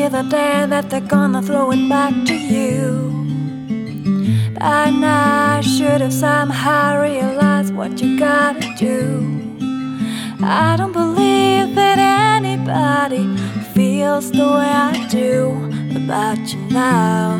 be the day that they're gonna throw it back to you. By now I should have somehow realized what you gotta do. I don't believe that anybody feels the way I do about you now.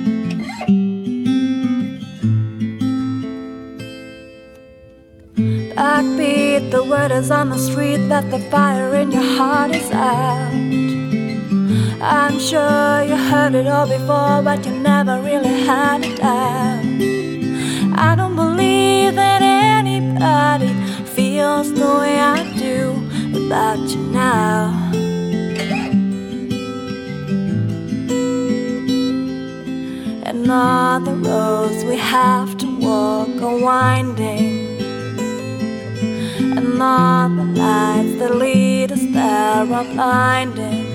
Backbeat, the word is on the street that the fire in your heart is out. I'm sure you heard it all before, but you never really had it out. I don't believe that anybody feels the way I do about you now. And all the roads we have to walk are winding, and all the lights that lead us there are blinding.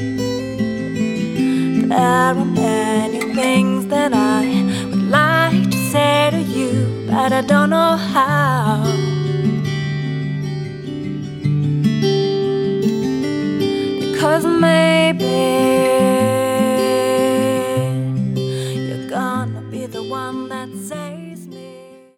There are many things that I would like to say to you, but I don't know how. Because maybe